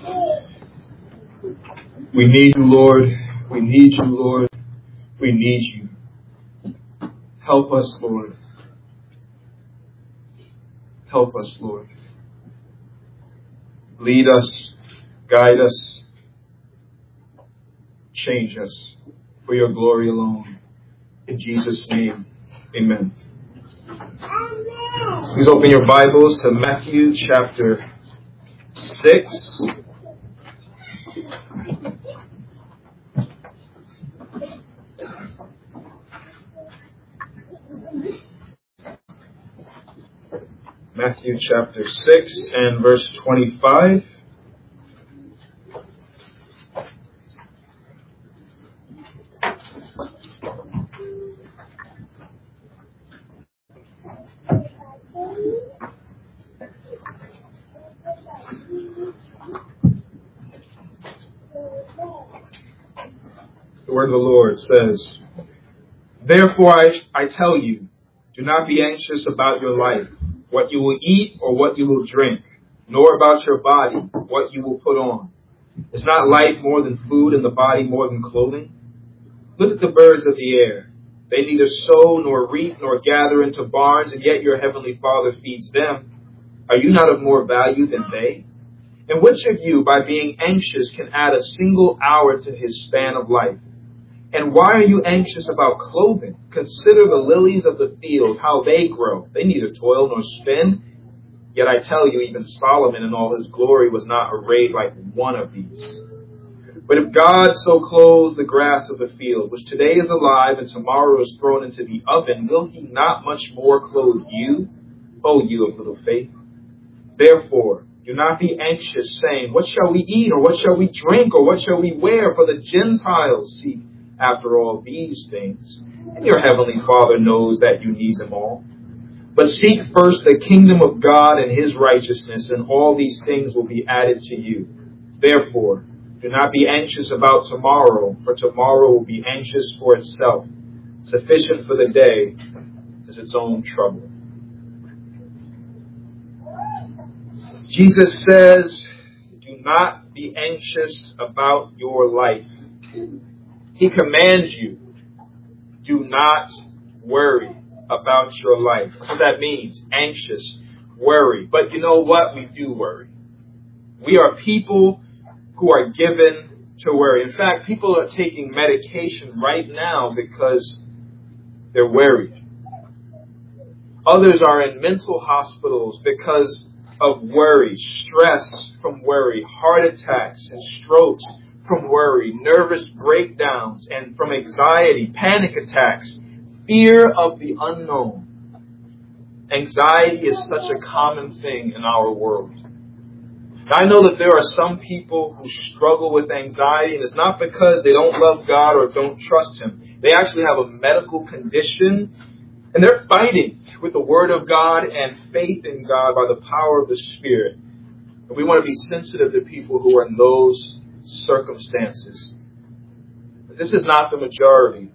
We need you, Lord. We need you, Lord. We need you. Help us, Lord. Help us, Lord. Lead us, guide us, change us for your glory alone. In Jesus' name, amen. Please open your Bibles to Matthew chapter 6. Matthew chapter 6 and verse 25. The word of the Lord says, "Therefore I tell you, do not be anxious about your life, what you will eat or what you will drink, nor about your body, what you will put on. Is not life more than food and the body more than clothing? Look at the birds of the air. They neither sow nor reap nor gather into barns, and yet your heavenly Father feeds them. Are you not of more value than they? And which of you, by being anxious, can add a single hour to his span of life? And why are you anxious about clothing? Consider the lilies of the field, how they grow. They neither toil nor spin. Yet I tell you, even Solomon in all his glory was not arrayed like one of these. But if God so clothes the grass of the field, which today is alive and tomorrow is thrown into the oven, will he not much more clothe you, O you of little faith? Therefore, do not be anxious, saying, what shall we eat, or what shall we drink, or what shall we wear? For the Gentiles seek after all these things, and your heavenly Father knows that you need them all. But seek first the kingdom of God and his righteousness, and all these things will be added to you. Therefore, do not be anxious about tomorrow, for tomorrow will be anxious for itself. Sufficient for the day is its own trouble." Jesus says, do not be anxious about your life. He commands you, do not worry about your life. That's what that means, anxious, worry. But you know what? We do worry. We are people who are given to worry. In fact, people are taking medication right now because they're worried. Others are in mental hospitals because of worry, stress from worry, heart attacks and strokes from worry, nervous breakdowns and from anxiety, panic attacks, fear of the unknown. Anxiety is such a common thing in our world. I know that there are some people who struggle with anxiety, and it's not because they don't love God or don't trust him. They actually have a medical condition, and they're fighting with the Word of God and faith in God by the power of the Spirit. And we want to be sensitive to people who are in those circumstances. But this is not the majority.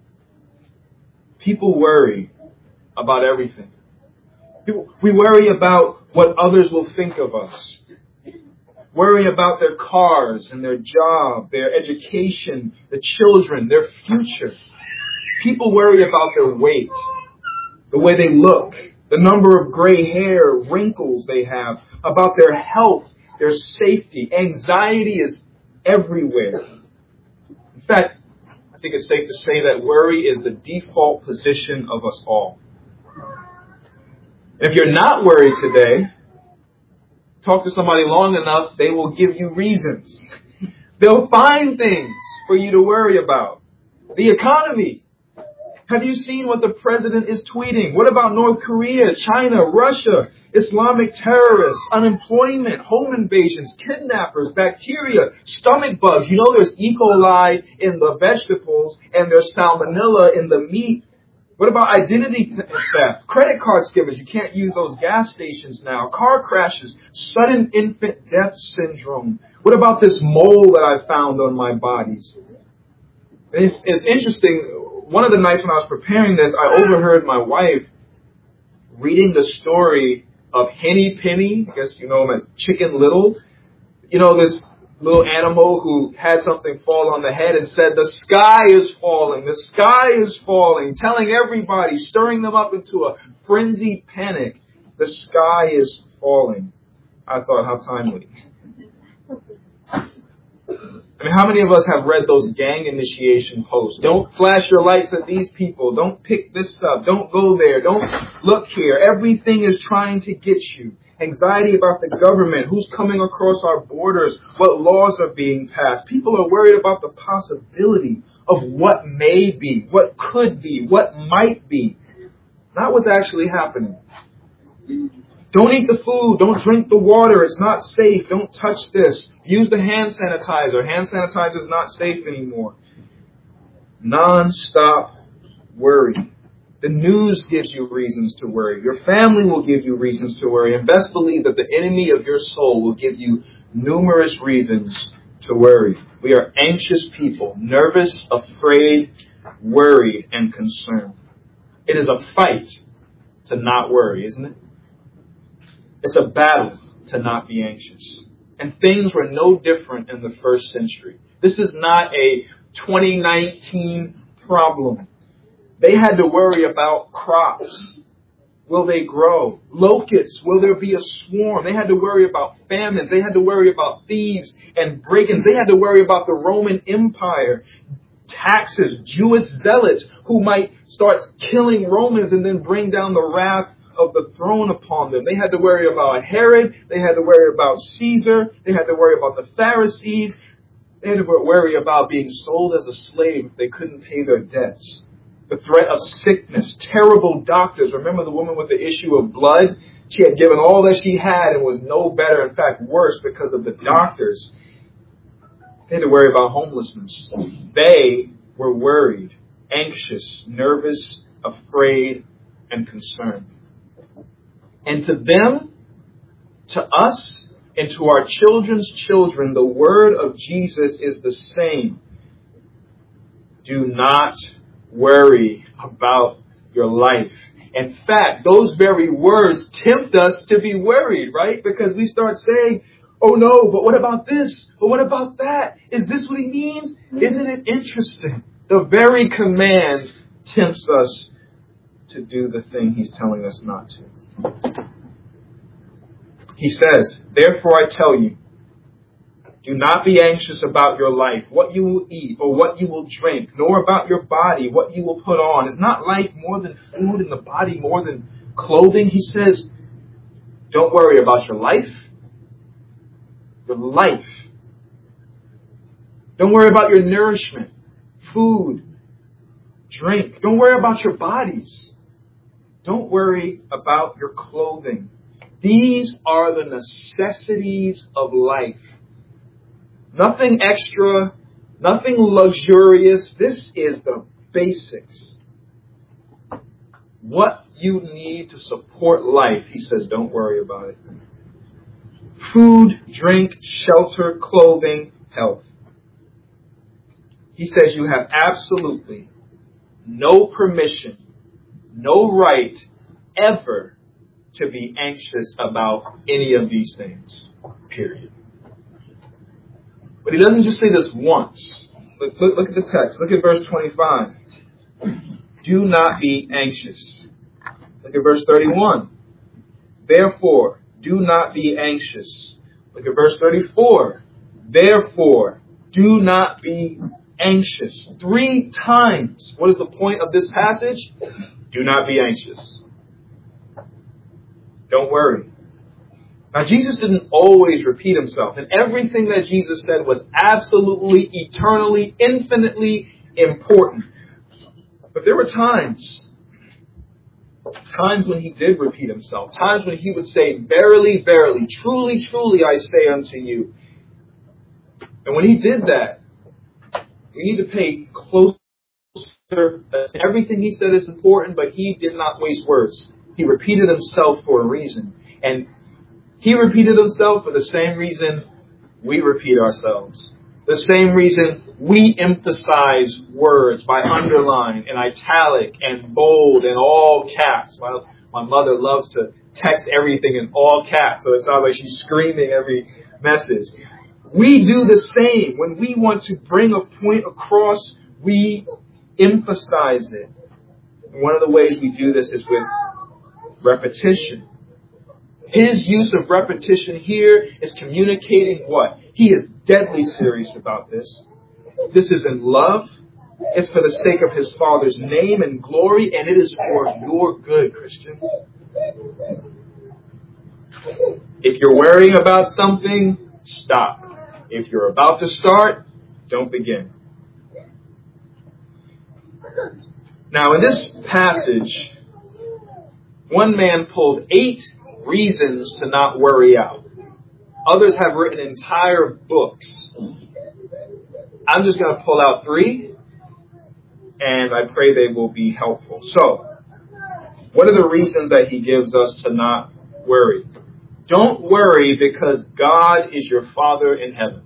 People worry about everything. We worry about what others will think of us. Worry about their cars and their job, their education, the children, their future. People worry about their weight, the way they look, the number of gray hair, wrinkles they have, about their health, their safety. Anxiety is everywhere. In fact, I think it's safe to say that worry is the default position of us all. If you're not worried today, talk to somebody long enough, they will give you reasons. They'll find things for you to worry about. The economy. Have you seen what the president is tweeting? What about North Korea, China, Russia, Islamic terrorists, unemployment, home invasions, kidnappers, bacteria, stomach bugs? You know there's E. coli in the vegetables and there's salmonella in the meat. What about identity theft? Credit card skimmers. You can't use those gas stations now. Car crashes. Sudden infant death syndrome. What about this mole that I found on my bodies? It's interesting. One of the nights when I was preparing this, I overheard my wife reading the story of Henny Penny. I guess you know him as Chicken Little. You know, this little animal who had something fall on the head and said, the sky is falling, the sky is falling, telling everybody, stirring them up into a frenzied panic. The sky is falling. I thought, how timely. I mean, how many of us have read those gang initiation posts? Don't flash your lights at these people. Don't pick this up. Don't go there. Don't look here. Everything is trying to get you. Anxiety about the government. Who's coming across our borders? What laws are being passed? People are worried about the possibility of what may be, what could be, what might be. Not what's actually happening. Don't eat the food. Don't drink the water. It's not safe. Don't touch this. Use the hand sanitizer. Hand sanitizer is not safe anymore. Non-stop worry. The news gives you reasons to worry. Your family will give you reasons to worry. And best believe that the enemy of your soul will give you numerous reasons to worry. We are anxious people, nervous, afraid, worried, and concerned. It is a fight to not worry, isn't it? It's a battle to not be anxious. And things were no different in the first century. This is not a 2019 problem. They had to worry about crops. Will they grow? Locusts. Will there be a swarm? They had to worry about famines. They had to worry about thieves and break-ins. They had to worry about the Roman Empire. Taxes. Jewish zealots who might start killing Romans and then bring down the wrath of the throne upon them. They had to worry about Herod. They had to worry about Caesar. They had to worry about the Pharisees. They had to worry about being sold as a slave if they couldn't pay their debts. The threat of sickness, terrible doctors. Remember the woman with the issue of blood? She had given all that she had and was no better, in fact worse, because of the doctors. They had to worry about homelessness. They were worried, anxious, nervous, afraid, and concerned. And to them, to us, and to our children's children, the word of Jesus is the same. Do not worry about your life. In fact, those very words tempt us to be worried, right? Because we start saying, oh no, but what about this? But what about that? Is this what he means? Isn't it interesting? The very command tempts us to do the thing he's telling us not to. He says, therefore I tell you, do not be anxious about your life, what you will eat or what you will drink, nor about your body, what you will put on. Is not life more than food and the body more than clothing? He says, don't worry about your life. Your life. Don't worry about your nourishment, food, drink. Don't worry about your bodies. Don't worry about your clothing. These are the necessities of life. Nothing extra, nothing luxurious. This is the basics. What you need to support life, he says, don't worry about it. Food, drink, shelter, clothing, health. He says you have absolutely no permission, no right ever to be anxious about any of these things. Period. But he doesn't just say this once. Look at the text. Look at verse 25. Do not be anxious. Look at verse 31. Therefore, do not be anxious. Look at verse 34. Therefore, do not be anxious. 3 times. What is the point of this passage? Do not be anxious. Don't worry. Now, Jesus didn't always repeat himself. And everything that Jesus said was absolutely, eternally, infinitely important. But there were times when he did repeat himself. Times when he would say, verily, verily, truly, truly, I say unto you. And when he did that, we need to pay closer. Everything he said is important, but he did not waste words. He repeated himself for a reason. And he repeated himself for the same reason we repeat ourselves. The same reason we emphasize words by underline and italic and bold and all caps. My mother loves to text everything in all caps, so it sounds like she's screaming every message. We do the same. When we want to bring a point across, we emphasize it. And one of the ways we do this is with repetition. His use of repetition here is communicating what? He is deadly serious about this. This is in love. It's for the sake of his Father's name and glory, and it is for your good, Christian. If you're worrying about something, stop. If you're about to start, don't begin. Now, in this passage, one man pulled 8 reasons to not worry out. Others have written entire books. I'm just going to pull out 3, and I pray they will be helpful. So, what are the reasons that he gives us to not worry? Don't worry because God is your Father in heaven.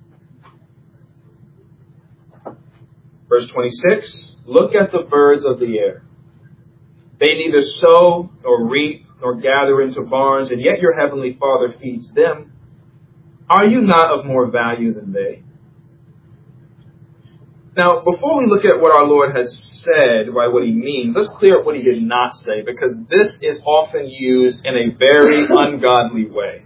Verse 26, look at the birds of the air. They neither sow nor reap nor gather into barns, and yet your heavenly Father feeds them. Are you not of more value than they? Now, before we look at what our Lord has said, by what he means, let's clear up what he did not say, because this is often used in a very ungodly way.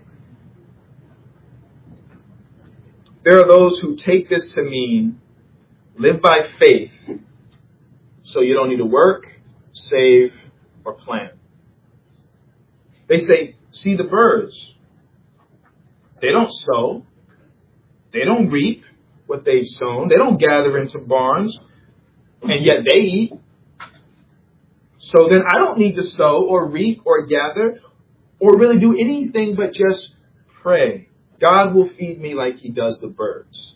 There are those who take this to mean live by faith, so you don't need to work, save, or plan. They say, see the birds. They don't sow. They don't reap what they've sown. They don't gather into barns, and yet they eat. So then I don't need to sow or reap or gather or really do anything but just pray. God will feed me like he does the birds.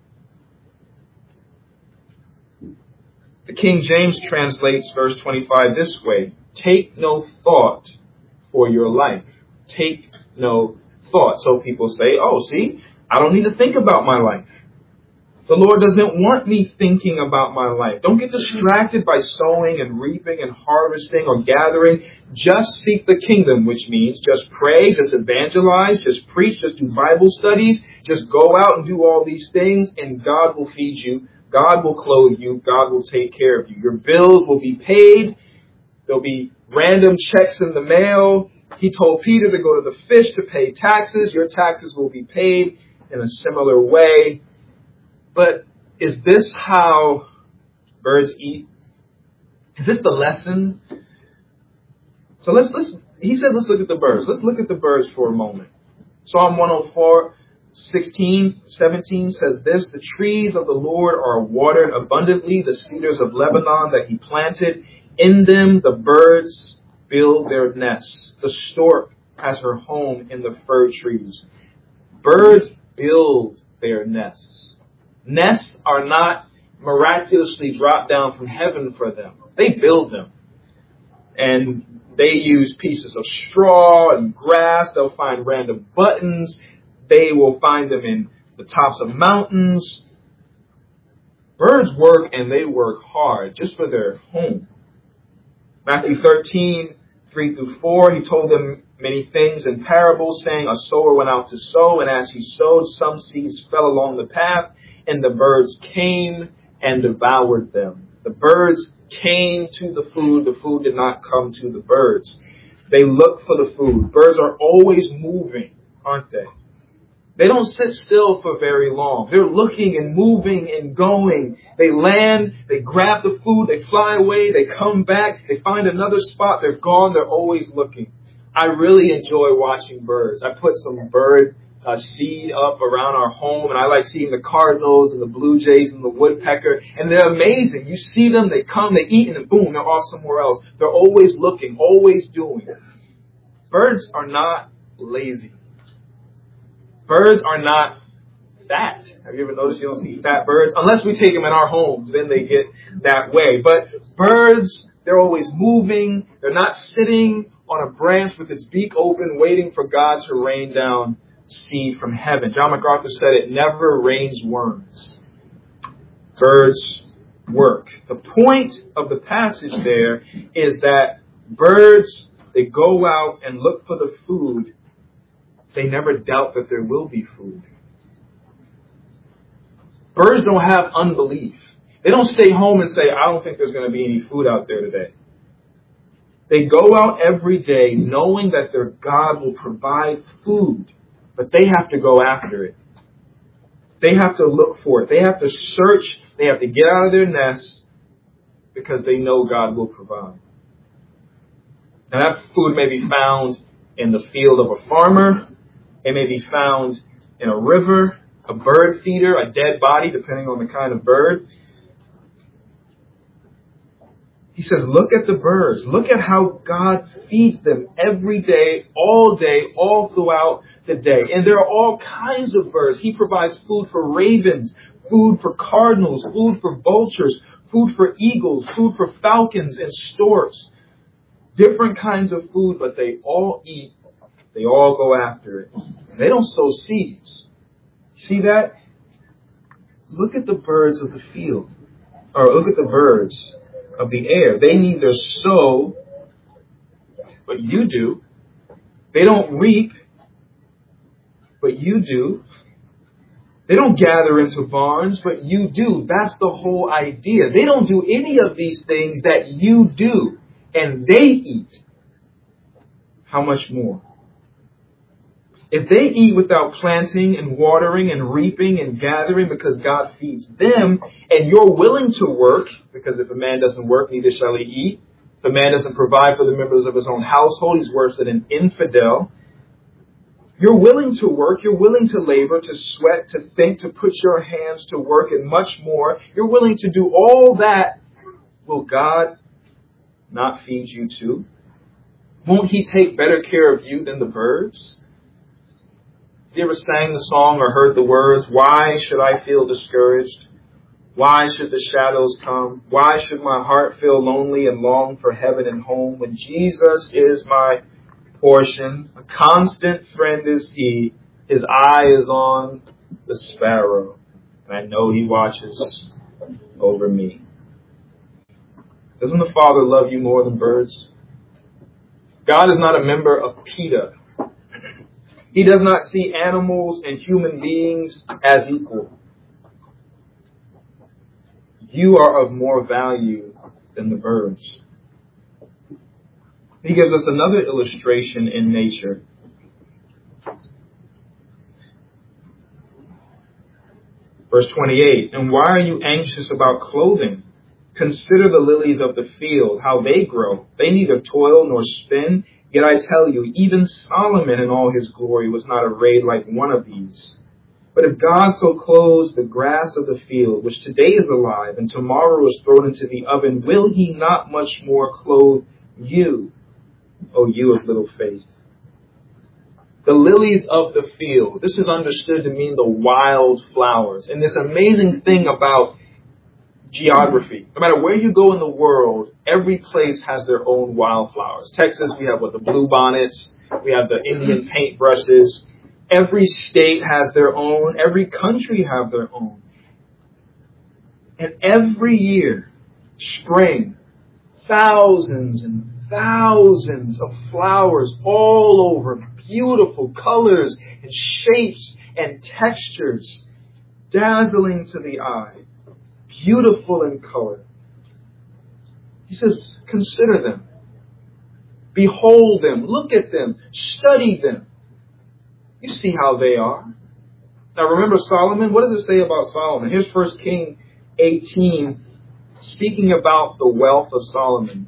The King James translates verse 25 this way: take no thought for your life. Take no thought. So people say, oh, see, I don't need to think about my life. The Lord doesn't want me thinking about my life. Don't get distracted by sowing and reaping and harvesting or gathering. Just seek the kingdom, which means just pray, just evangelize, just preach, just do Bible studies, just go out and do all these things, and God will feed you. God will clothe you. God will take care of you. Your bills will be paid. There'll be random checks in the mail. He told Peter to go to the fish to pay taxes. Your taxes will be paid in a similar way. But is this how birds eat? Is this the lesson? So he said, let's look at the birds. Let's look at the birds for a moment. Psalm 104, 16, 17 says this: the trees of the Lord are watered abundantly, the cedars of Lebanon that he planted. In them the birds build their nests. The stork has her home in the fir trees. Birds build their nests. Nests are not miraculously dropped down from heaven for them. They build them. And they use pieces of straw and grass. They'll find random buttons. They will find them in the tops of mountains. Birds work, and they work hard just for their home. Matthew 13, 3 through 4, he told them many things in parables, saying, a sower went out to sow, and as he sowed, some seeds fell along the path, and the birds came and devoured them. The birds came to the food did not come to the birds. They look for the food. Birds are always moving, aren't they? They don't sit still for very long. They're looking and moving and going. They land, they grab the food, they fly away, they come back, they find another spot, they're gone, they're always looking. I really enjoy watching birds. I put some bird seed up around our home, and I like seeing the cardinals and the blue jays and the woodpecker, and they're amazing. You see them, they come, they eat, and then boom, they're off somewhere else. They're always looking, always doing. Birds are not lazy. Birds are not fat. Have you ever noticed you don't see fat birds? Unless we take them in our homes, then they get that way. But birds, they're always moving. They're not sitting on a branch with its beak open, waiting for God to rain down seed from heaven. John MacArthur said it never rains worms. Birds work. The point of the passage there is that birds, they go out and look for the food. They never doubt that there will be food. Birds don't have unbelief. They don't stay home and say, I don't think there's going to be any food out there today. They go out every day knowing that their God will provide food, but they have to go after it. They have to look for it. They have to search. They have to get out of their nests because they know God will provide. Now that food may be found in the field of a farmer. It may be found in a river, a bird feeder, a dead body, depending on the kind of bird. He says, look at the birds. Look at how God feeds them every day, all throughout the day. And there are all kinds of birds. He provides food for ravens, food for cardinals, food for vultures, food for eagles, food for falcons and storks. Different kinds of food, but they all eat. They all go after it. They don't sow seeds. See that? Look at the birds of the field. Or look at the birds of the air. They neither sow, but you do. They don't reap, but you do. They don't gather into barns, but you do. That's the whole idea. They don't do any of these things that you do, and they eat. How much more? If they eat without planting and watering and reaping and gathering because God feeds them, and you're willing to work, because if a man doesn't work, neither shall he eat. If a man doesn't provide for the members of his own household, he's worse than an infidel. You're willing to work, you're willing to labor, to sweat, to think, to put your hands to work, and much more. You're willing to do all that. Will God not feed you too? Won't he take better care of you than the birds? You ever sang the song or heard the words, why should I feel discouraged? Why should the shadows come? Why should my heart feel lonely and long for heaven and home when Jesus is my portion? A constant friend is he. His eye is on the sparrow. And I know he watches over me. Doesn't the Father love you more than birds? God is not a member of PETA. He does not see animals and human beings as equal. You are of more value than the birds. He gives us another illustration in nature. Verse 28, and why are you anxious about clothing? Consider the lilies of the field, how they grow. They neither toil nor spin. Yet I tell you, even Solomon in all his glory was not arrayed like one of these. But if God so clothes the grass of the field, which today is alive and tomorrow is thrown into the oven, will he not much more clothe you, O you of little faith? The lilies of the field. This is understood to mean the wild flowers. And this amazing thing about geography. No matter where you go in the world, every place has their own wildflowers. Texas, we have the bluebonnets. We have the Indian paintbrushes. Every state has their own. Every country have their own. And every year, spring, thousands and thousands of flowers all over, beautiful colors and shapes and textures, dazzling to the eye. Beautiful in color. He says, consider them. Behold them. Look at them. Study them. You see how they are. Now remember Solomon. What does it say about Solomon? Here's 1 Kings 18, speaking about the wealth of Solomon.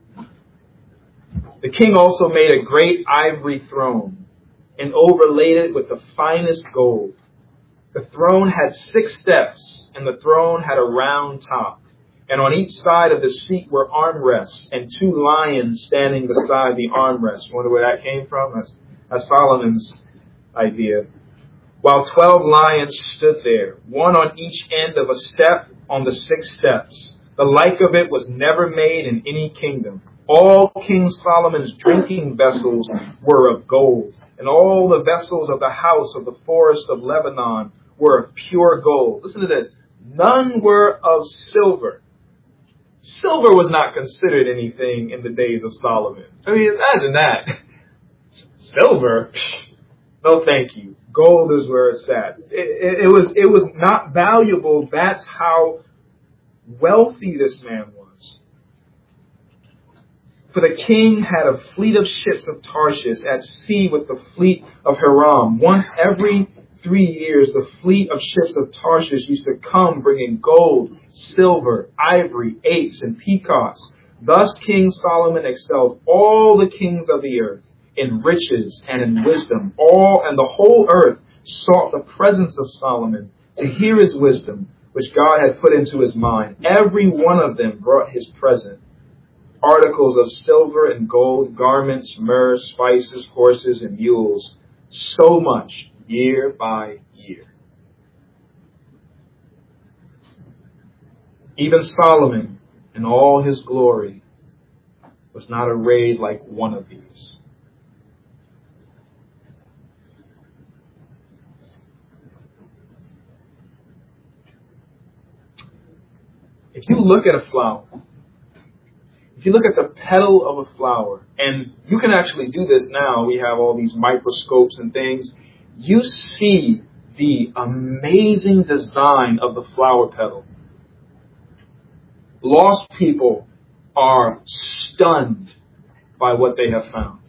The king also made a great ivory throne and overlaid it with the finest gold. The throne had 6 steps, and the throne had a round top. And on each side of the seat were armrests, and 2 lions standing beside the armrests. Wonder where that came from? That's Solomon's idea. While 12 lions stood there, one on each end of a step on the 6 steps. The like of it was never made in any kingdom. All King Solomon's drinking vessels were of gold, and all the vessels of the house of the forest of Lebanon were of pure gold. Listen to this. None were of silver. Silver was not considered anything in the days of Solomon. I mean, imagine that. Silver? No, thank you. Gold is where it's at. It was not valuable. That's how wealthy this man was. For the king had a fleet of ships of Tarshish at sea with the fleet of Hiram. Once every 3 years, the fleet of ships of Tarshish used to come bringing gold, silver, ivory, apes, and peacocks. Thus King Solomon excelled all the kings of the earth in riches and in wisdom. All and the whole earth sought the presence of Solomon to hear his wisdom, which God had put into his mind. Every one of them brought his present. Articles of silver and gold, garments, myrrh, spices, horses, and mules, so much year by year. Even Solomon, in all his glory, was not arrayed like one of these. If you look at a flower, if you look at the petal of a flower, and you can actually do this now, we have all these microscopes and things, you see the amazing design of the flower petal. Lost people are stunned by what they have found.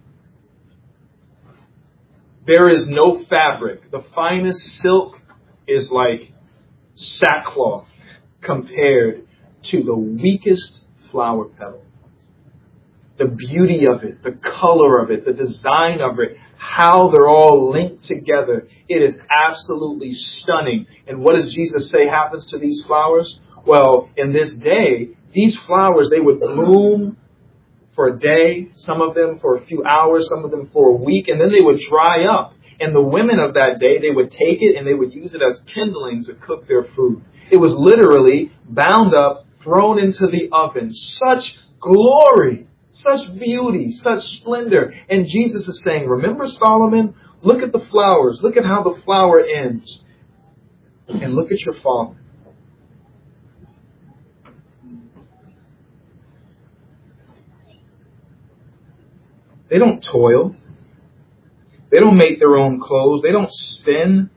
There is no fabric. The finest silk is like sackcloth compared to the weakest flower petal. The beauty of it, the color of it, the design of it, how they're all linked together. It is absolutely stunning. And what does Jesus say happens to these flowers? Well, in this day, these flowers, they would bloom for a day, some of them for a few hours, some of them for a week, and then they would dry up. And the women of that day, they would take it and they would use it as kindling to cook their food. It was literally bound up, thrown into the oven. Such glory, such beauty, such splendor. And Jesus is saying, remember Solomon? Look at the flowers. Look at how the flower ends. And look at your Father. They don't toil. They don't make their own clothes. They don't spin.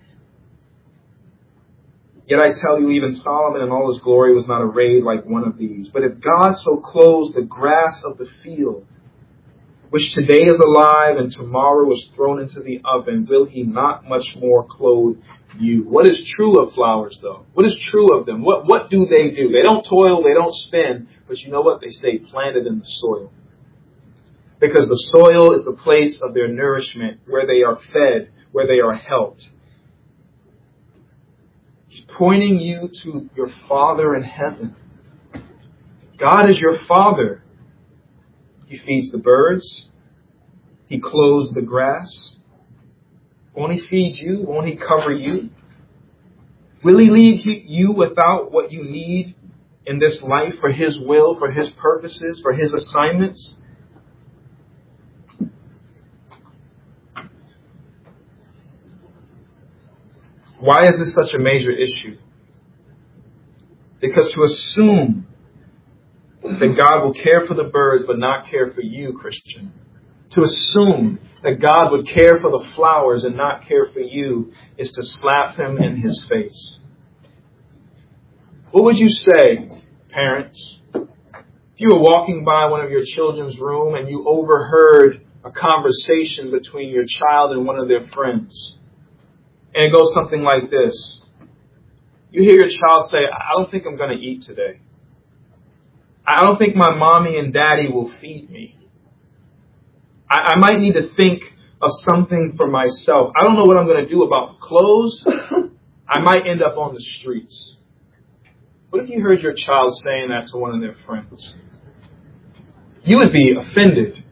Yet I tell you, even Solomon in all his glory was not arrayed like one of these. But if God so clothes the grass of the field, which today is alive and tomorrow is thrown into the oven, will he not much more clothe you? What is true of flowers, though? What is true of them? What do? They don't toil, they don't spin, but you know what? They stay planted in the soil. Because the soil is the place of their nourishment, where they are fed, where they are helped. He's pointing you to your Father in heaven. God is your Father. He feeds the birds. He clothes the grass. Won't he feed you? Won't he cover you? Will he leave you without what you need in this life for his will, for his purposes, for his assignments? Why is this such a major issue? Because to assume that God will care for the birds but not care for you, Christian, to assume that God would care for the flowers and not care for you is to slap him in his face. What would you say, parents, if you were walking by one of your children's room and you overheard a conversation between your child and one of their friends? And it goes something like this. You hear your child say, I don't think I'm going to eat today. I don't think my mommy and daddy will feed me. I might need to think of something for myself. I don't know what I'm going to do about clothes. I might end up on the streets. What if you heard your child saying that to one of their friends? You would be offended.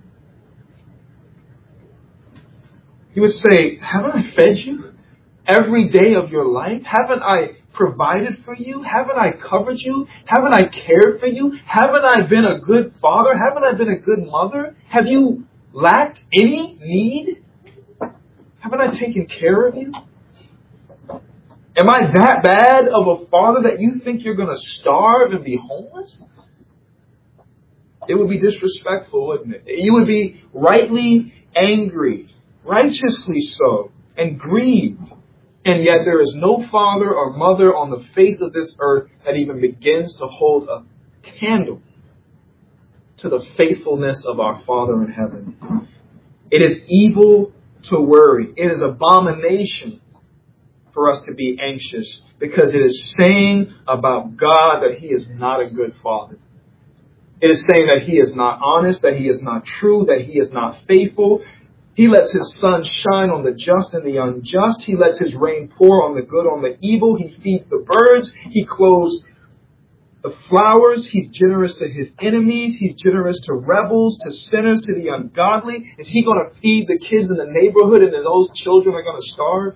You would say, haven't I fed you every day of your life? Haven't I provided for you? Haven't I covered you? Haven't I cared for you? Haven't I been a good father? Haven't I been a good mother? Have you lacked any need? Haven't I taken care of you? Am I that bad of a father that you think you're going to starve and be homeless? It would be disrespectful, wouldn't it? You would be rightly angry, righteously so. and grieved. And yet there is no father or mother on the face of this earth that even begins to hold a candle to the faithfulness of our Father in heaven. It is evil to worry. It is abomination for us to be anxious, because it is saying about God that He is not a good Father. It is saying that He is not honest, that He is not true, that He is not faithful. He lets His sun shine on the just and the unjust. He lets His rain pour on the good, on the evil. He feeds the birds. He clothes the flowers. He's generous to His enemies. He's generous to rebels, to sinners, to the ungodly. Is He going to feed the kids in the neighborhood and then those children are going to starve?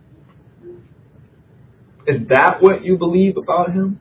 Is that what you believe about Him?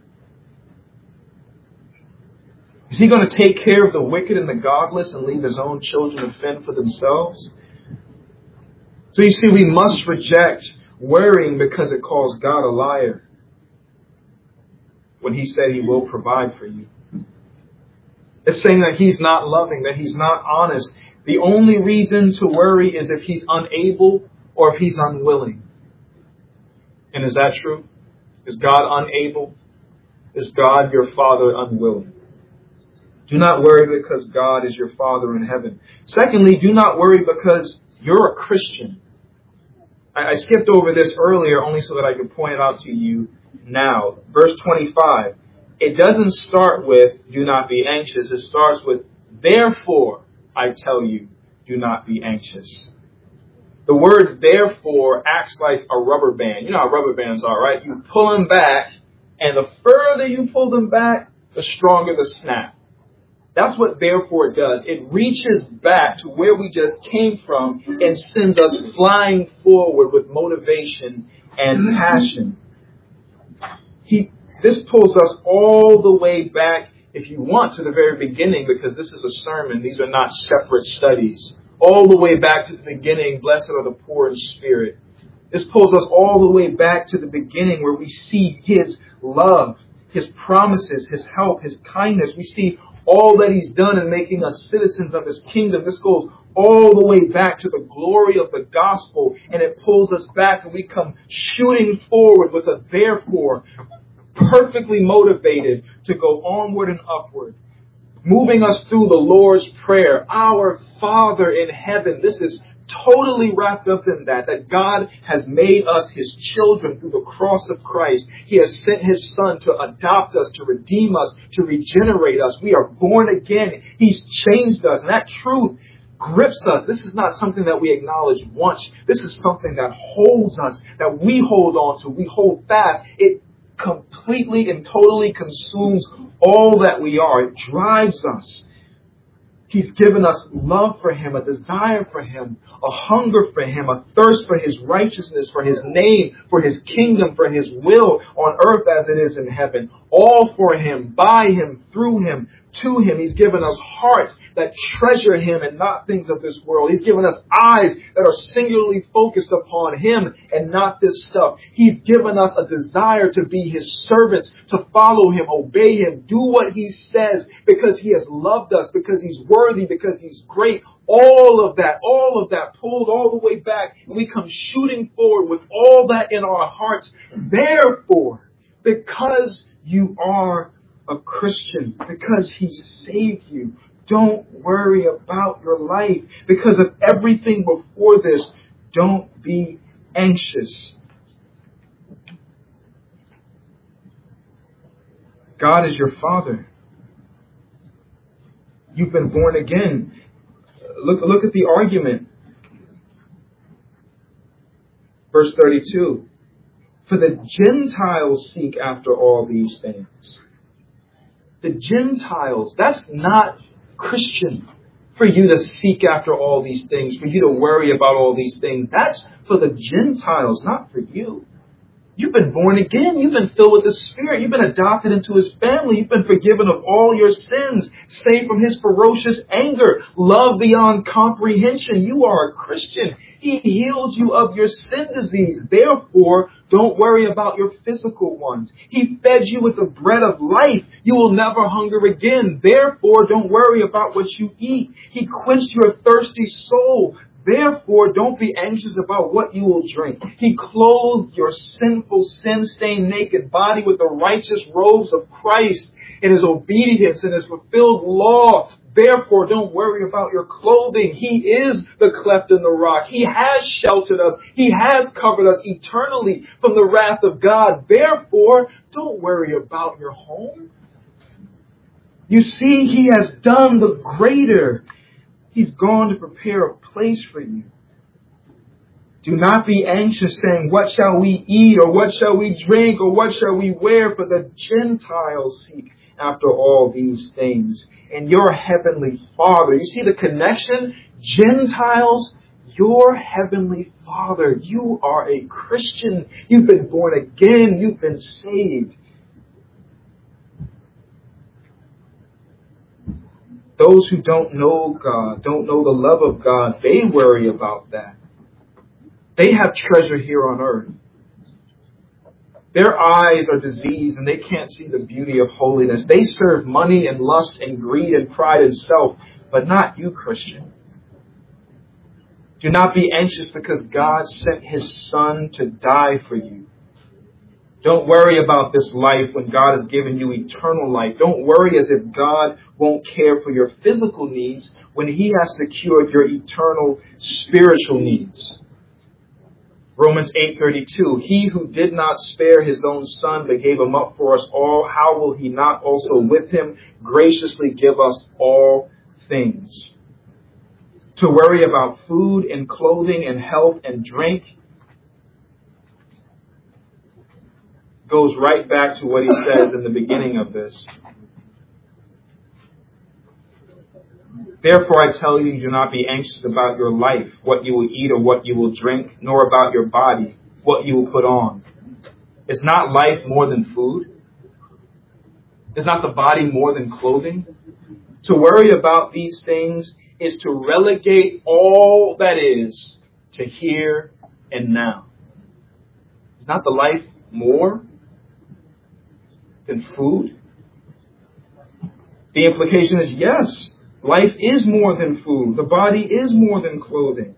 Is He going to take care of the wicked and the godless and leave His own children to fend for themselves? So you see, we must reject worrying because it calls God a liar when He said He will provide for you. It's saying that He's not loving, that He's not honest. The only reason to worry is if He's unable or if He's unwilling. And is that true? Is God unable? Is God your Father unwilling? Do not worry because God is your Father in heaven. Secondly, do not worry because you're a Christian. I skipped over this earlier only so that I could point it out to you now. Verse 25. It doesn't start with, do not be anxious. It starts with, therefore, I tell you, do not be anxious. The word therefore acts like a rubber band. You know how rubber bands are, right? You pull them back, and the further you pull them back, the stronger the snap. That's what therefore does. It reaches back to where we just came from and sends us flying forward with motivation and passion. This pulls us all the way back, if you want, to the very beginning, because this is a sermon. These are not separate studies. All the way back to the beginning, blessed are the poor in spirit. This pulls us all the way back to the beginning where we see His love, His promises, His help, His kindness. We see all that He's done in making us citizens of His kingdom. This goes all the way back to the glory of the gospel, and it pulls us back, and we come shooting forward with a therefore, perfectly motivated to go onward and upward, moving us through the Lord's Prayer, our Father in heaven. This is totally wrapped up in that God has made us His children through the cross of Christ. He has sent His Son to adopt us, to redeem us, to regenerate us. We are born again. He's changed us. And that truth grips us. This is not something that we acknowledge once. This is something that holds us, that we hold on to. We hold fast. It completely and totally consumes all that we are. It drives us. He's given us love for Him, a desire for Him, a hunger for Him, a thirst for His righteousness, for His name, for His kingdom, for His will on earth as it is in heaven. All for Him, by Him, through Him, to Him. He's given us hearts that treasure Him and not things of this world. He's given us eyes that are singularly focused upon Him and not this stuff. He's given us a desire to be His servants, to follow Him, obey Him, do what He says because He has loved us, because He's worthy, because He's great. All of that pulled all the way back, and we come shooting forward with all that in our hearts. Therefore, because you are a Christian, because He saved you, don't worry about your life. Because of everything before this, don't be anxious. God is your Father. You've been born again. Look at the argument. Verse 32. For the Gentiles seek after all these things. The Gentiles, that's not Christian. For you to seek after all these things, for you to worry about all these things. That's for the Gentiles, not for you. You've been born again. You've been filled with the Spirit. You've been adopted into His family. You've been forgiven of all your sins, saved from His ferocious anger, love beyond comprehension. You are a Christian. He healed you of your sin disease. Therefore, don't worry about your physical ones. He fed you with the bread of life. You will never hunger again. Therefore, don't worry about what you eat. He quenched your thirsty soul. Therefore, don't be anxious about what you will drink. He clothed your sinful, sin-stained, naked body with the righteous robes of Christ in His obedience and His fulfilled law. Therefore, don't worry about your clothing. He is the cleft in the rock. He has sheltered us. He has covered us eternally from the wrath of God. Therefore, don't worry about your home. You see, He has done the greater. He's gone to prepare a place for you. Do not be anxious, saying, what shall we eat, or what shall we drink, or what shall we wear? For the Gentiles seek after all these things. And your heavenly Father, you see the connection? Gentiles, your heavenly Father. You are a Christian. You've been born again. You've been saved. Those who don't know God, don't know the love of God, they worry about that. They have treasure here on earth. Their eyes are diseased and they can't see the beauty of holiness. They serve money and lust and greed and pride and self, but not you, Christian. Do not be anxious because God sent His Son to die for you. Don't worry about this life when God has given you eternal life. Don't worry as if God won't care for your physical needs when He has secured your eternal spiritual needs. Romans 8:32, He who did not spare His own Son but gave Him up for us all, how will He not also with Him graciously give us all things? To worry about food and clothing and health and drink goes right back to what he says in the beginning of this. Therefore I tell you, do not be anxious about your life, what you will eat or what you will drink, nor about your body, what you will put on. Is not life more than food? Is not the body more than clothing? To worry about these things is to relegate all that is to here and now. Is not the life more than food? The implication is yes, life is more than food. The body is more than clothing.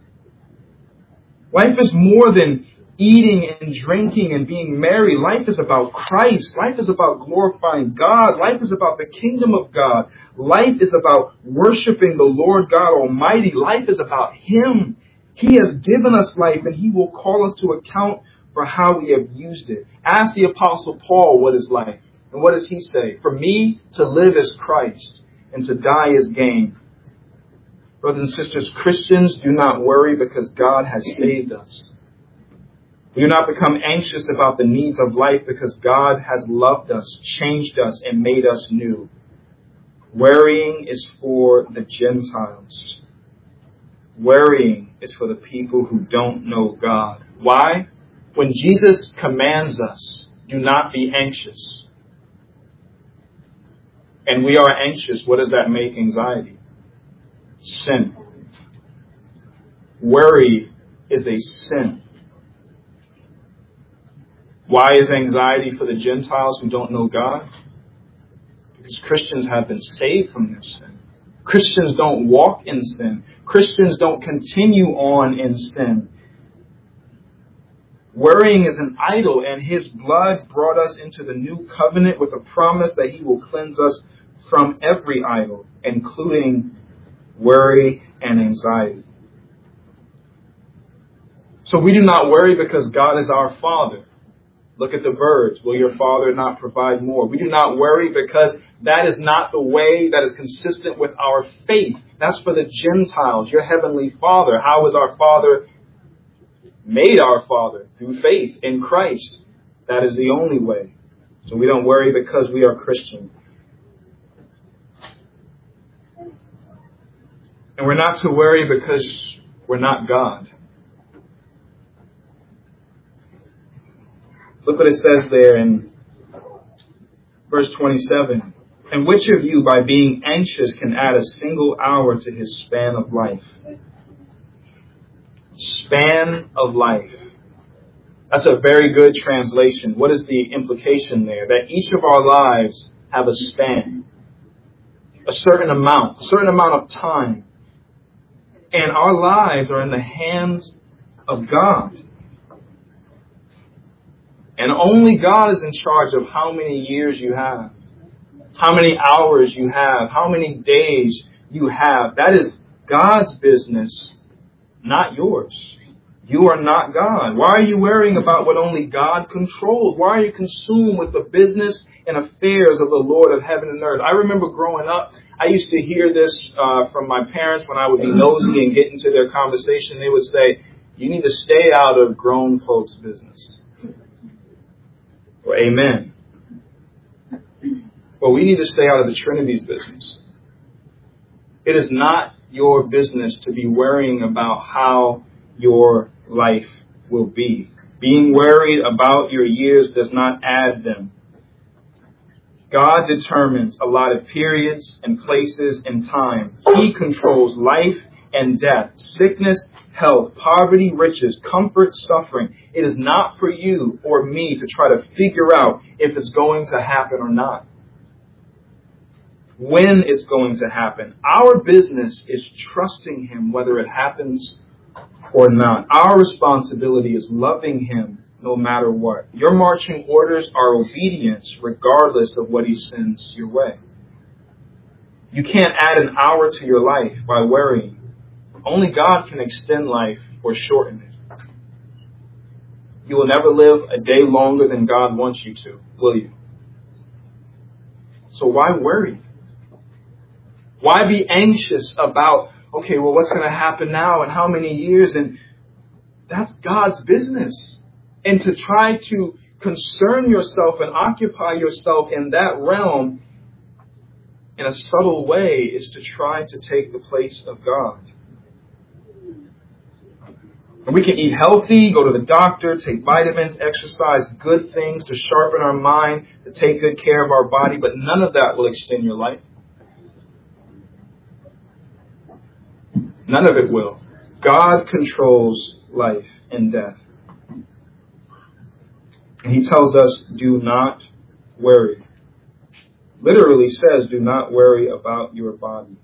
Life is more than eating and drinking and being merry. Life is about Christ. Life is about glorifying God. Life is about the kingdom of God. Life is about worshiping the Lord God Almighty. Life is about Him. He has given us life and He will call us to account for how we have used it. Ask the Apostle Paul what is life. And what does he say? For me, to live is Christ, and to die is gain. Brothers and sisters, Christians, do not worry because God has saved us. Do not become anxious about the needs of life because God has loved us, changed us, and made us new. Worrying is for the Gentiles. Worrying is for the people who don't know God. Why? When Jesus commands us, do not be anxious, and we are anxious, what does that make anxiety? Sin. Worry is a sin. Why is anxiety for the Gentiles who don't know God? Because Christians have been saved from their sin. Christians don't walk in sin. Christians don't continue on in sin. Worrying is an idol, and His blood brought us into the new covenant with a promise that He will cleanse us from every idol, including worry and anxiety. So we do not worry because God is our Father. Look at the birds. Will your Father not provide more? We do not worry because that is not the way that is consistent with our faith. That's for the Gentiles, your heavenly Father. How is our Father made our Father? Through faith in Christ. That is the only way. So we don't worry because we are Christian. And we're not to worry because we're not God. Look what it says there in verse 27. And which of you, by being anxious, can add a single hour to his span of life? Span of life. That's a very good translation. What is the implication there? That each of our lives have a span. A certain amount of time. And our lives are in the hands of God. And only God is in charge of how many years you have, how many hours you have, how many days you have. That is God's business, not yours. You are not God. Why are you worrying about what only God controls? Why are you consumed with the business and affairs of the Lord of heaven and earth? I remember growing up, I used to hear this from my parents when I would be nosy and get into their conversation. They would say, you need to stay out of grown folks' business. Well, amen. Well, we need to stay out of the Trinity's business. It is not your business to be worrying about how your life will be. Being worried about your years does not add them. God determines allotted periods and places and time. He controls life and death, sickness, health, poverty, riches, comfort, suffering. It is not for you or me to try to figure out if it's going to happen or not. When it's going to happen. Our business is trusting Him whether it happens or not. Our responsibility is loving Him no matter what. Your marching orders are obedience regardless of what He sends your way. You can't add an hour to your life by worrying. Only God can extend life or shorten it. You will never live a day longer than God wants you to, will you? So why worry? Why be anxious about, okay, well, what's going to happen now and how many years? And that's God's business. And to try to concern yourself and occupy yourself in that realm in a subtle way is to try to take the place of God. And we can eat healthy, go to the doctor, take vitamins, exercise, good things to sharpen our mind, to take good care of our body, but none of that will extend your life. None of it will. God controls life and death. And He tells us, do not worry. Literally says, do not worry about your body.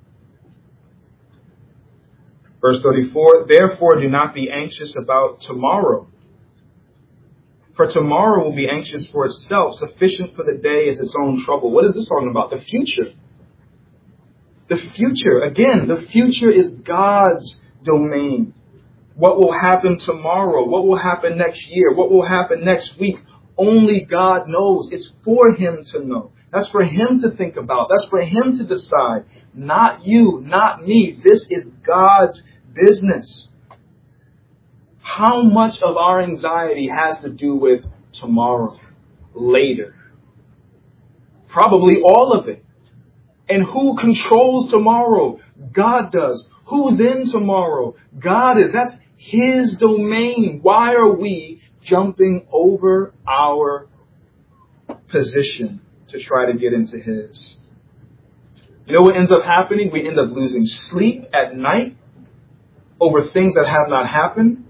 Verse 34, therefore do not be anxious about tomorrow. For tomorrow will be anxious for itself. Sufficient for the day is its own trouble. What is this talking about? The future. The future. Again, the future is God's domain. What will happen tomorrow? What will happen next year? What will happen next week? Only God knows. It's for Him to know. That's for Him to think about. That's for Him to decide. Not you, not me. This is God's business. How much of our anxiety has to do with tomorrow, later? Probably all of it. And who controls tomorrow? God does. Who's in tomorrow? God is. That's His domain. Why are we jumping over our position to try to get into His? You know what ends up happening? We end up losing sleep at night over things that have not happened.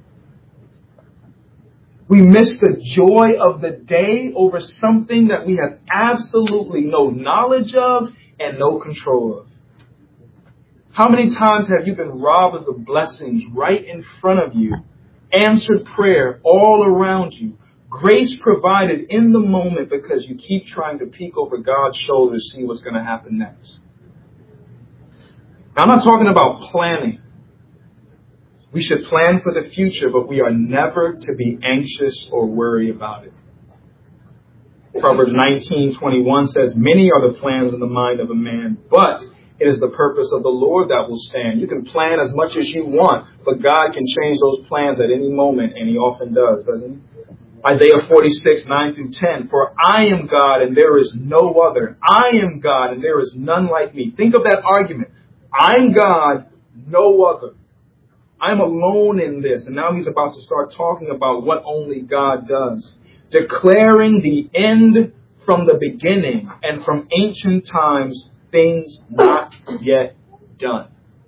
We miss the joy of the day over something that we have absolutely no knowledge of and no control of. How many times have you been robbed of the blessings right in front of you? Answered prayer all around you. Grace provided in the moment because you keep trying to peek over God's shoulder to see what's going to happen next. Now, I'm not talking about planning. We should plan for the future, but we are never to be anxious or worry about it. Proverbs 19:21 says, many are the plans in the mind of a man, but it is the purpose of the Lord that will stand. You can plan as much as you want, but God can change those plans at any moment, and He often does, doesn't He? Isaiah 46:9-10, for I am God and there is no other. I am God and there is none like me. Think of that argument. I'm God, no other. I'm alone in this. And now He's about to start talking about what only God does. Declaring the end from the beginning and from ancient times, things not yet done.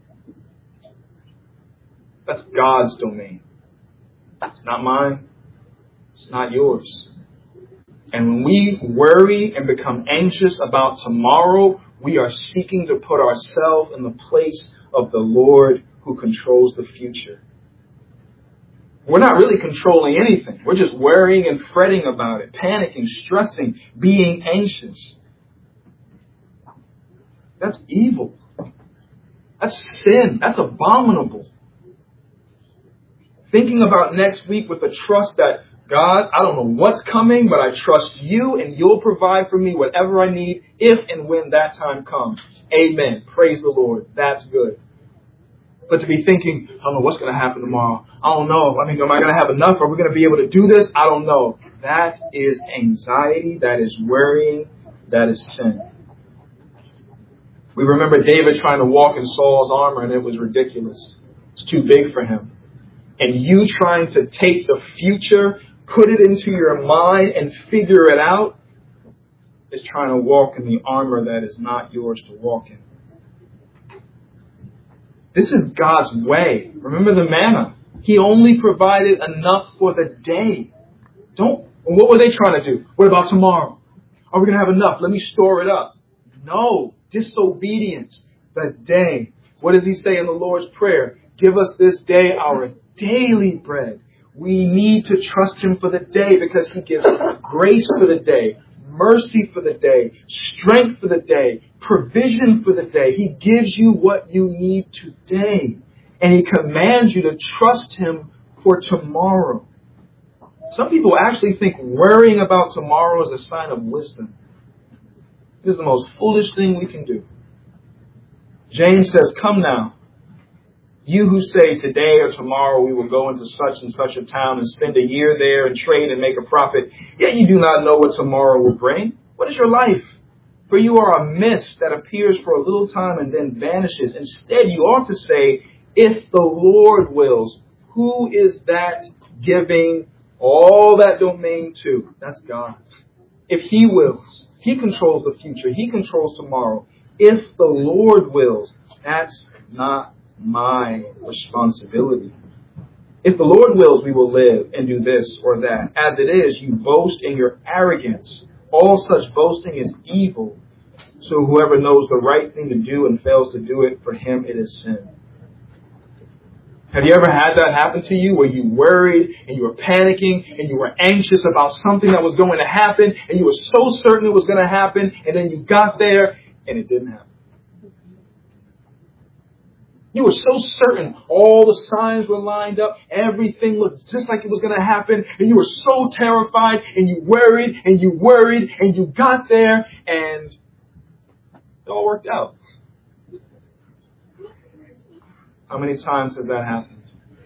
That's God's domain. It's not mine. It's not yours. And when we worry and become anxious about tomorrow, we are seeking to put ourselves in the place of the Lord who controls the future. We're not really controlling anything. We're just worrying and fretting about it, panicking, stressing, being anxious. That's evil. That's sin. That's abominable. Thinking about next week with the trust that, God, I don't know what's coming, but I trust you and you'll provide for me whatever I need if and when that time comes. Amen. Praise the Lord. That's good. But to be thinking, I don't know what's going to happen tomorrow. I don't know. I mean, am I going to have enough? Are we going to be able to do this? I don't know. That is anxiety. That is worrying. That is sin. We remember David trying to walk in Saul's armor, and it was ridiculous. It's too big for him. And you trying to take the future, put it into your mind, and figure it out is trying to walk in the armor that is not yours to walk in. This is God's way. Remember the manna. He only provided enough for the day. What were they trying to do? What about tomorrow? Are we going to have enough? Let me store it up. No. Disobedience. The day. What does he say in the Lord's Prayer? Give us this day our daily bread. We need to trust him for the day because he gives grace for the day, mercy for the day, strength for the day, provision for the day. He gives you what you need today. And he commands you to trust him for tomorrow. Some people actually think worrying about tomorrow is a sign of wisdom. This is the most foolish thing we can do. James says, come now, you who say today or tomorrow we will go into such and such a town and spend a year there and trade and make a profit, yet you do not know what tomorrow will bring. What is your life? For you are a mist that appears for a little time and then vanishes. Instead, you ought to say, if the Lord wills, who is that giving all that domain to? That's God. If he wills, he controls the future. He controls tomorrow. If the Lord wills, that's not my responsibility. If the Lord wills, we will live and do this or that. As it is, you boast in your arrogance. All such boasting is evil. So whoever knows the right thing to do and fails to do it, for him it is sin. Have you ever had that happen to you where you worried and you were panicking and you were anxious about something that was going to happen and you were so certain it was going to happen and then you got there and it didn't happen? You were so certain all the signs were lined up. Everything looked just like it was going to happen. And you were so terrified and you worried and you worried and you got there and it all worked out. How many times has that happened?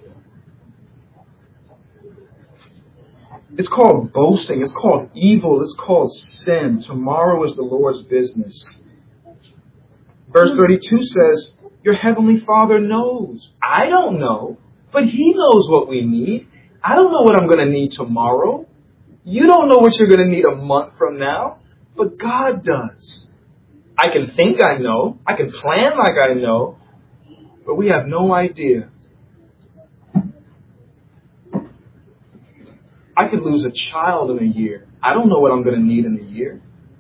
It's called boasting. It's called evil. It's called sin. Tomorrow is the Lord's business. Verse 32 says, your heavenly Father knows. I don't know, but he knows what we need. I don't know what I'm going to need tomorrow. You don't know what you're going to need a month from now, but God does. I can think I know. I can plan like I know, but we have no idea. I could lose a child in a year. I don't know what I'm going to need in a year.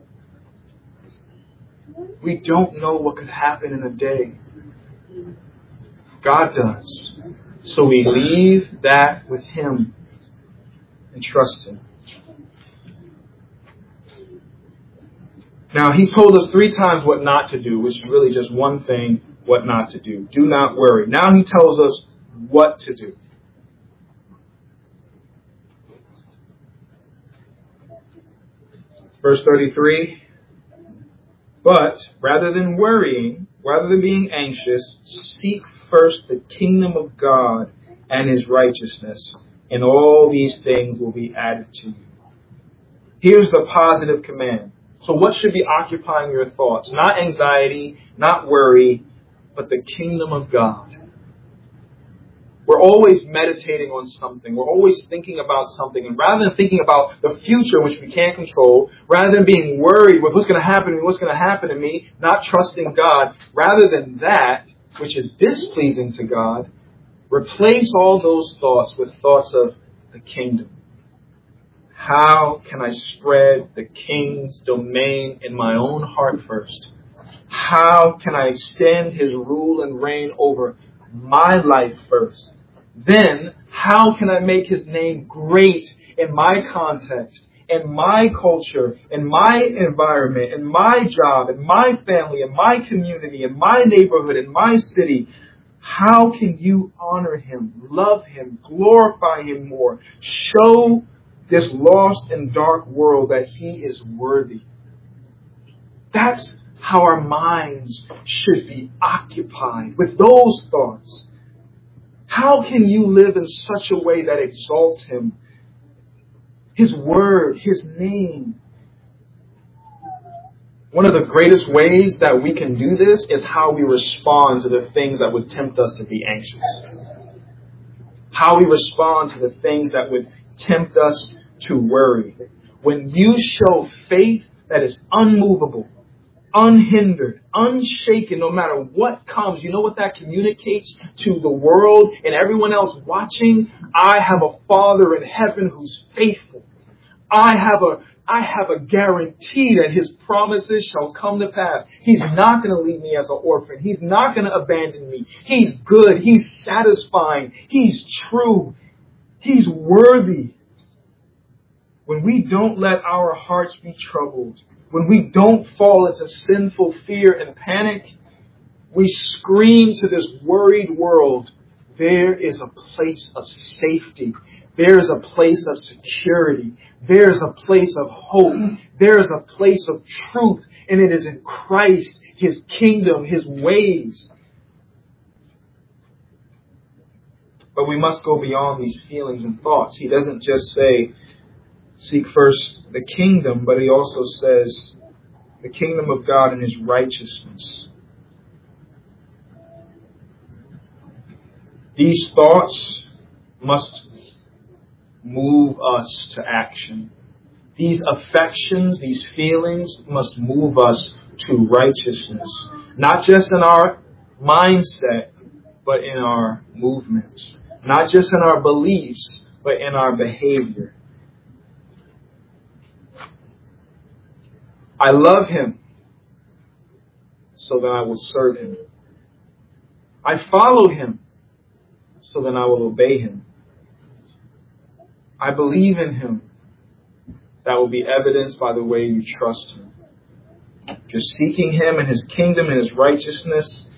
We don't know what could happen in a day. God does. So we leave that with him and trust him. Now, he's told us 3 times what not to do, which is really just one thing, what not to do. Do not worry. Now he tells us what to do. Verse 33, but rather than worrying, rather than being anxious, seek first the kingdom of God and his righteousness, and all these things will be added to you. Here's the positive command. So what should be occupying your thoughts? Not anxiety, not worry, but the kingdom of God. We're always meditating on something. We're always thinking about something. And rather than thinking about the future, which we can't control, rather than being worried with what's going to happen to me, what's going to happen to me, not trusting God, rather than that, which is displeasing to God, replace all those thoughts with thoughts of the kingdom. How can I spread the king's domain in my own heart first? How can I extend his rule and reign over my life first. Then, how can I make His name great in my context, in my culture, in my environment, in my job, in my family, in my community, in my neighborhood, in my city? How can you honor Him, love Him, glorify Him more? Show this lost and dark world that He is worthy. That's how our minds should be occupied, with those thoughts. How can you live in such a way that exalts Him, His Word, His name? One of the greatest ways that we can do this is how we respond to the things that would tempt us to be anxious. How we respond to the things that would tempt us to worry. When you show faith that is unmovable, unhindered, unshaken, no matter what comes, you know what that communicates to the world and everyone else watching? I have a Father in heaven who's faithful. I have a guarantee that His promises shall come to pass. He's not going to leave me as an orphan. He's not going to abandon me. He's good. He's satisfying. He's true. He's worthy. When we don't let our hearts be troubled, when we don't fall into sinful fear and panic, we scream to this worried world, there is a place of safety. There is a place of security. There is a place of hope. There is a place of truth. And it is in Christ, His kingdom, His ways. But we must go beyond these feelings and thoughts. He doesn't just say, seek first the kingdom, but He also says, the kingdom of God and His righteousness. These thoughts must move us to action. These affections, these feelings must move us to righteousness. Not just in our mindset, but in our movements. Not just in our beliefs, but in our behavior. I love Him, so then I will serve Him. I follow Him, so then I will obey Him. I believe in Him. That will be evidenced by the way you trust Him. If you're seeking Him and His kingdom and His righteousness,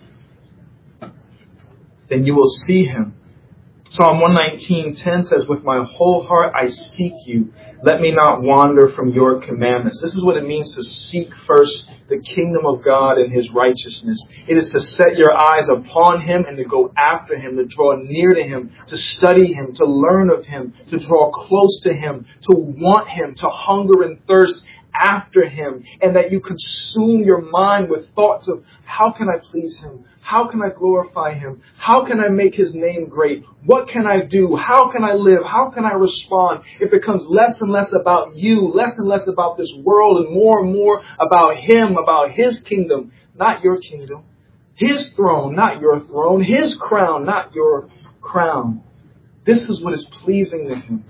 then you will see Him. Psalm 119:10 says, with my whole heart I seek you. Let me not wander from your commandments. This is what it means to seek first the kingdom of God and His righteousness. It is to set your eyes upon Him and to go after Him, to draw near to Him, to study Him, to learn of Him, to draw close to Him, to want Him, to hunger and thirst after Him, and that you consume your mind with thoughts of how can I please Him? How can I glorify Him? How can I make His name great? What can I do? How can I live? How can I respond? It becomes less and less about you, less and less about this world, and more about Him, about His kingdom, not your kingdom. His throne, not your throne. His crown, not your crown. This is what is pleasing to Him.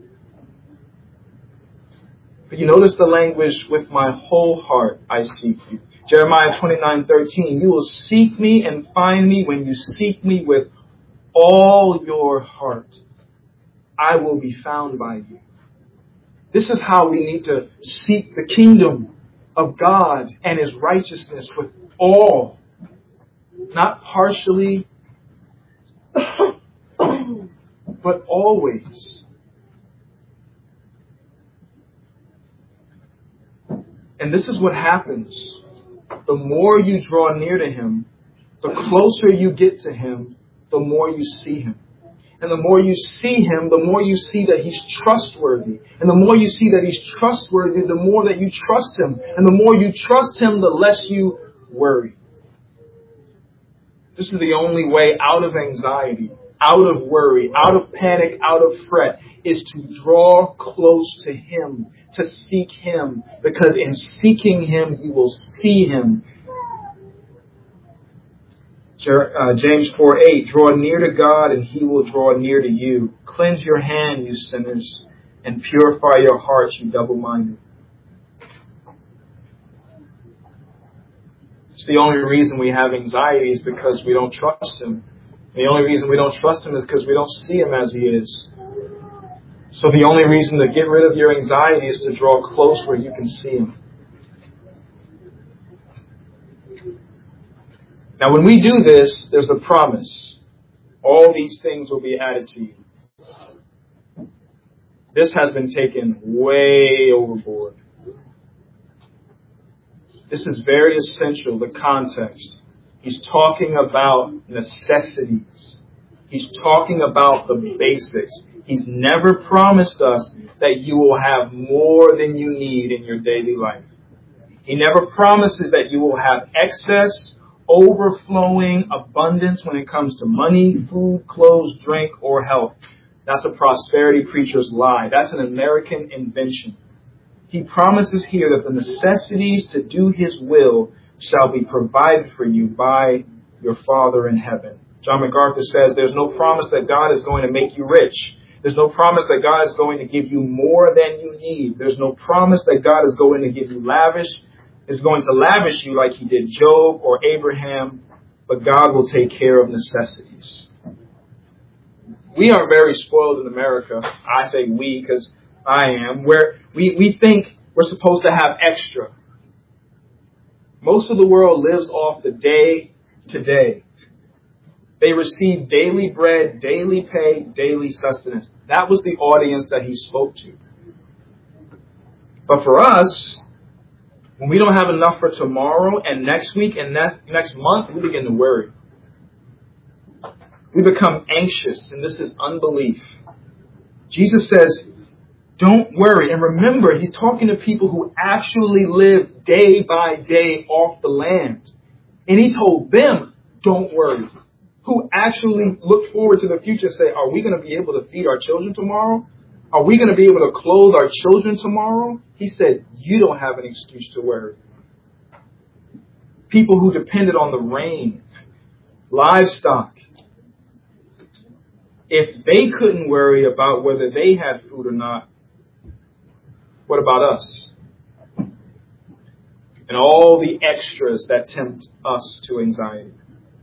But you notice the language, with my whole heart I seek you. Jeremiah 29:13, you will seek me and find me when you seek me with all your heart. I will be found by you. This is how we need to seek the kingdom of God and His righteousness with all, not partially, but always. And this is what happens. The more you draw near to Him, the closer you get to Him, the more you see Him. And the more you see Him, the more you see that He's trustworthy. And the more you see that He's trustworthy, the more that you trust Him. And the more you trust Him, the less you worry. This is the only way out of anxiety, out of worry, out of panic, out of fret, is to draw close to Him, to seek Him, because in seeking Him, you will see Him. James 4:8, draw near to God and He will draw near to you. Cleanse your hand, you sinners, and purify your hearts, you double-minded. It's the only reason we have anxiety is because we don't trust Him. The only reason we don't trust Him is because we don't see Him as He is. So the only reason to get rid of your anxiety is to draw close where you can see Him. Now when we do this, there's a promise. All these things will be added to you. This has been taken way overboard. This is very essential, the context. He's talking about necessities. He's talking about the basics. He's never promised us that you will have more than you need in your daily life. He never promises that you will have excess, overflowing abundance when it comes to money, food, clothes, drink, or health. That's a prosperity preacher's lie. That's an American invention. He promises here that the necessities to do His will shall be provided for you by your Father in heaven. John MacArthur says there's no promise that God is going to make you rich. There's no promise that God is going to give you more than you need. There's no promise that God is going to give you is going to lavish you like He did Job or Abraham, but God will take care of necessities. We are very spoiled in America. I say we because I am, where we think we're supposed to have extra. Most of the world lives off the day to day. They receive daily bread, daily pay, daily sustenance. That was the audience that He spoke to. But for us, when we don't have enough for tomorrow and next week and next month, we begin to worry. We become anxious, and this is unbelief. Jesus says, don't worry. And remember, He's talking to people who actually live day by day off the land. And He told them, don't worry. Who actually look forward to the future and say, are we going to be able to feed our children tomorrow? Are we going to be able to clothe our children tomorrow? He said, you don't have an excuse to worry. People who depended on the rain, livestock. If they couldn't worry about whether they had food or not, what about us? And all the extras that tempt us to anxiety.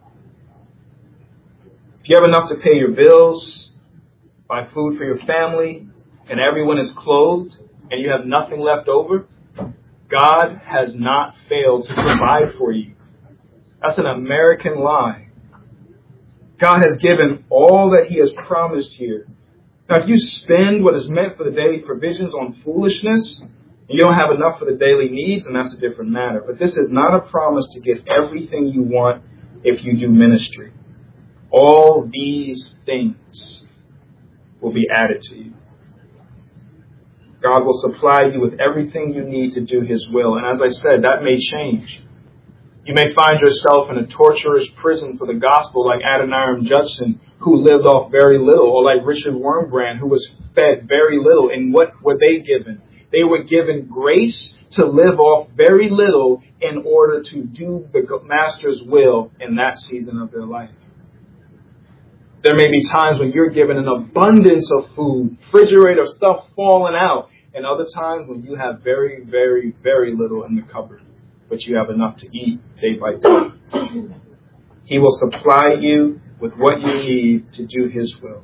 If you have enough to pay your bills, buy food for your family, and everyone is clothed, and you have nothing left over, God has not failed to provide for you. That's an American lie. God has given all that He has promised here. Now, if you spend what is meant for the daily provisions on foolishness, and you don't have enough for the daily needs, then that's a different matter. But this is not a promise to get everything you want if you do ministry. All these things will be added to you. God will supply you with everything you need to do His will. And as I said, that may change. You may find yourself in a torturous prison for the gospel like Adoniram Judson, who lived off very little, or like Richard Wurmbrand, who was fed very little. And what were they given? They were given grace to live off very little in order to do the Master's will in that season of their life. There may be times when you're given an abundance of food, refrigerator stuff falling out, and other times when you have very, very, very little in the cupboard, but you have enough to eat day by day. He will supply you with what you need to do His will.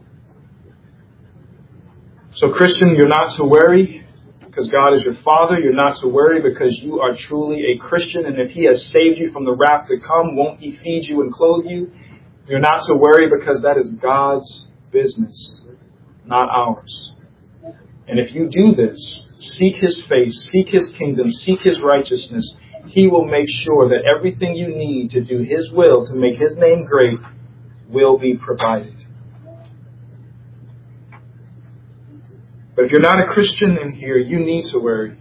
So Christian, you're not to worry because God is your Father. You're not to worry because you are truly a Christian. And if He has saved you from the wrath to come, won't He feed you and clothe you? You're not to worry because that is God's business, not ours. And if you do this, seek His face, seek His kingdom, seek His righteousness, He will make sure that everything you need to do His will, to make His name great, will be provided. But if you're not a Christian in here, you need to worry.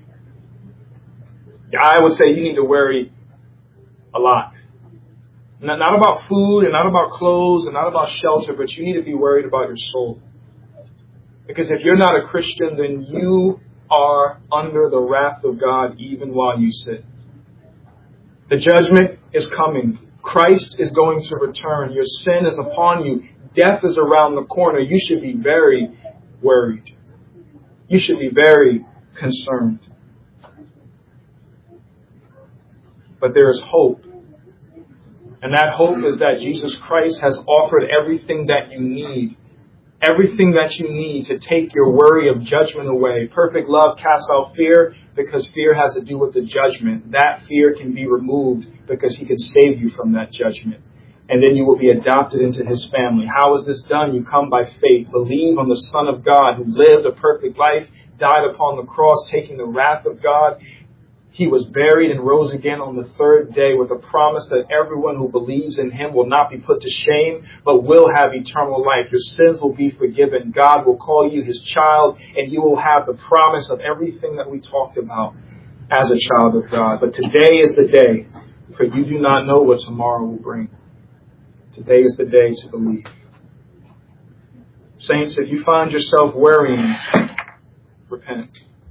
I would say you need to worry a lot. Not about food and not about clothes and not about shelter, but you need to be worried about your soul. Because if you're not a Christian, then you are under the wrath of God even while you sit. The judgment is coming. Christ is going to return. Your sin is upon you. Death is around the corner. You should be very worried. You should be very concerned. But there is hope. And that hope is that Jesus Christ has offered everything that you need. Everything that you need to take your worry of judgment away. Perfect love casts out fear, because fear has to do with the judgment. That fear can be removed because He can save you from that judgment. And then you will be adopted into His family. How is this done? You come by faith. Believe on the Son of God who lived a perfect life, died upon the cross, taking the wrath of God. He was buried and rose again on the third day with a promise that everyone who believes in Him will not be put to shame, but will have eternal life. Your sins will be forgiven. God will call you His child, and you will have the promise of everything that we talked about as a child of God. But today is the day, for you do not know what tomorrow will bring. Today is the day to believe. Saints, if you find yourself worrying, repent.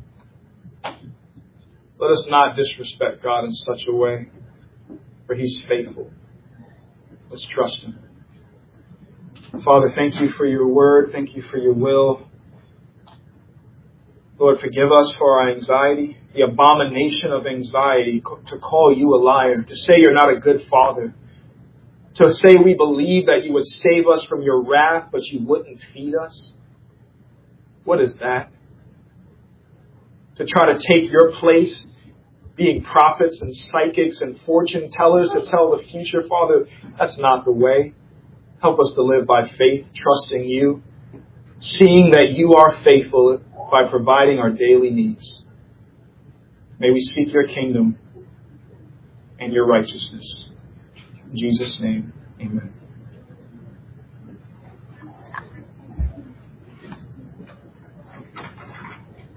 Let us not disrespect God in such a way, for He's faithful. Let's trust Him. Father, thank You for Your word. Thank You for Your will. Lord, forgive us for our anxiety, the abomination of anxiety, to call You a liar, to say You're not a good Father, to say we believe that You would save us from Your wrath, but You wouldn't feed us. What is that? To try to take Your place, being prophets and psychics and fortune tellers to tell the future. Father, that's not the way. Help us to live by faith, trusting You, seeing that You are faithful by providing our daily needs. May we seek Your kingdom and Your righteousness. In Jesus' name, amen.